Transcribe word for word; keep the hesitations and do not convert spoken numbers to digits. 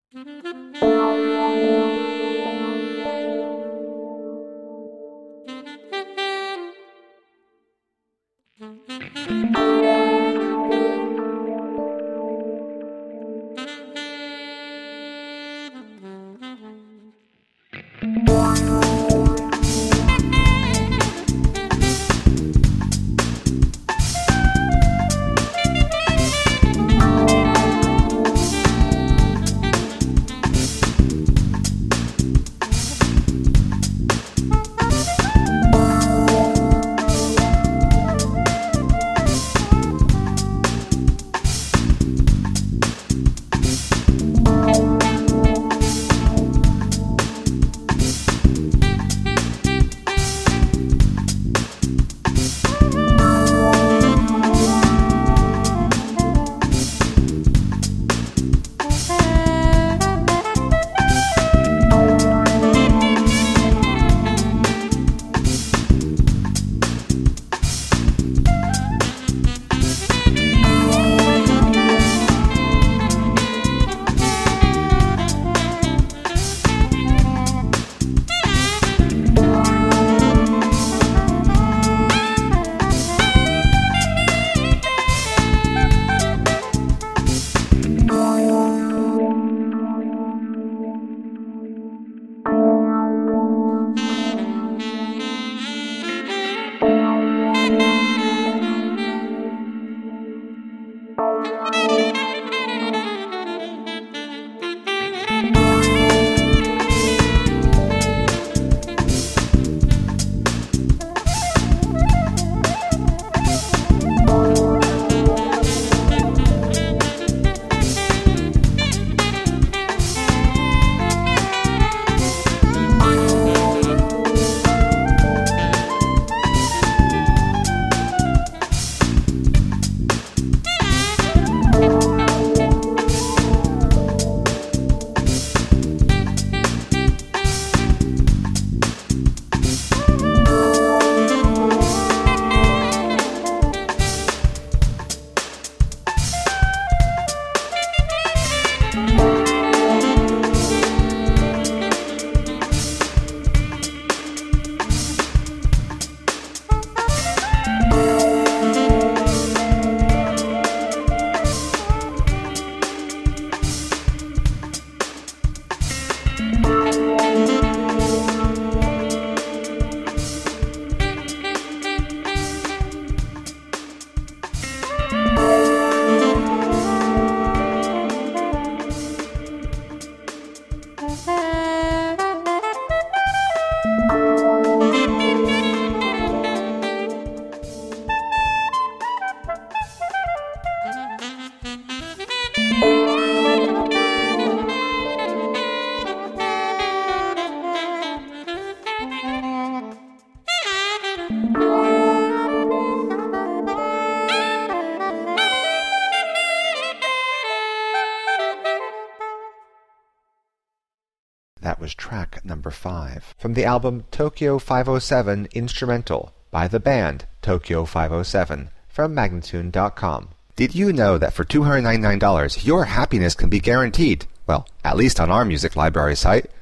That was track number five from the album Tokyo five oh seven Instrumental by the band Tokyo five oh seven from Magnatune dot com. Did you know that for two hundred ninety-nine dollars your happiness can be guaranteed? Well, at least on our music library site.